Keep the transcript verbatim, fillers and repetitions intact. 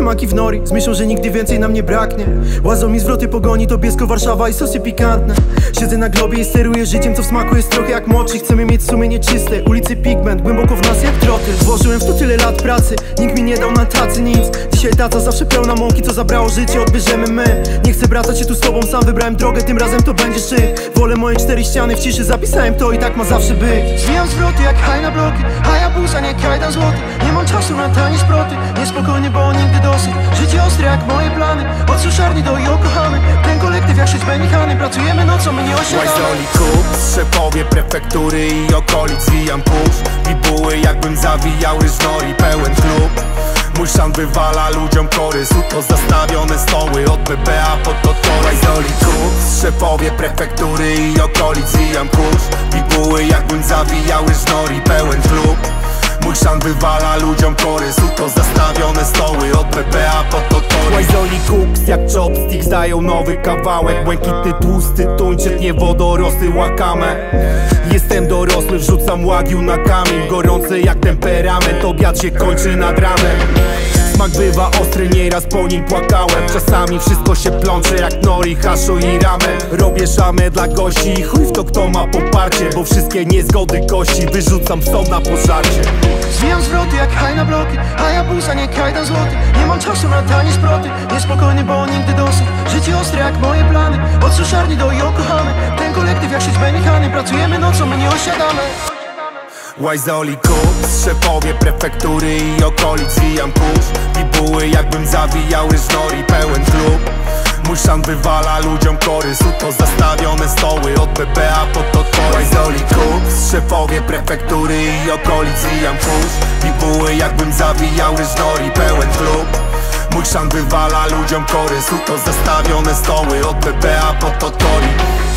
maki w nori, z myślą, że nigdy więcej nam nie braknie. Łazą mi zwroty pogoni, to Biesko, Warszawa i sosy pikantne. Siedzę na globie i steruję życiem, co w smaku jest trochę jak moczy. Chcemy mieć sumienie czyste, ulicy pigment, głęboko w nas jak troty. Włożyłem w to tyle lat pracy, nikt mi nie dał na tacy nic. Dzisiaj taca zawsze pełna mąki, co zabrało życie, odbierzemy my. Nie chcę wracać się tu z tobą, sam wybrałem drogę, tym razem to będzie szczyt. Wolę moje cztery ściany w ciszy, zapisałem to i tak ma zawsze być. Zwijam zwroty jak haj na bloki, Hayabusa nie kajdan złoty. Nie mam czasu na tanie szproty, niespokojnie, bo nigdy dosyć. Życie ostre jak moje plany, od suszarni do Yokohamy. Ten kolektyw jak szyć Benihany, pracujemy nocą, my nie osiadamy. Łajzoli kup, szefowie prefektury i okolic, zwijam kurz. Bibuły jakbym zawijał ryżnori, pełen klub. Mój szan wywala ludziom kory, suto zastawione stoły, od B B A pod Totory. Łajzoli kup, szefowie prefektury i okolic, zwijam kurz. Bibuły jakbym zawijał ryżnori, pełen klub. Mój szan wywala ludziom kory, suto zastawione stoły, od B B A pod Totory. Łajzoli kuks jak chopstick dają nowy kawałek. Błękitny, tłusty tuńczyk, nie wodorosty łakame. Jestem dorosły, wrzucam łagiu na kamień. Gorący jak temperament, obiad się kończy nad ranem. Smak bywa ostry, nieraz po nim płakałem. Czasami wszystko się plącze jak nori, haszu i ramen. Robię szamę dla gości i chuj w to kto ma poparcie, bo wszystkie niezgody kości wyrzucam psom na pożarcie. Zwijam zwroty jak haj na bloki, Hayabusa nie kajdan złoty. Nie mam czasu na tanie szproty, niespokojny, bo nigdy dosyć. Życie ostre jak moje plany, od suszarni do Yokohamy. Ten kolektyw jak szyć Benihany, pracujemy nocą, my nie osiadamy. Łajzoli kups, szefowie prefektury i okolic, zwijam kurz. Bibuły jakbym zawijał ryżnori, pełen klub. Mój szan wywala ludziom kory, suto zastawione stoły, od B B A pod Totory. Łajzoli kups, szefowie prefektury i okolic, zwijam kurz. Bibuły jakbym zawijał ryżnori, pełen klub. Mój szan wywala ludziom kory, suto zastawione stoły, od B B A pod Totory.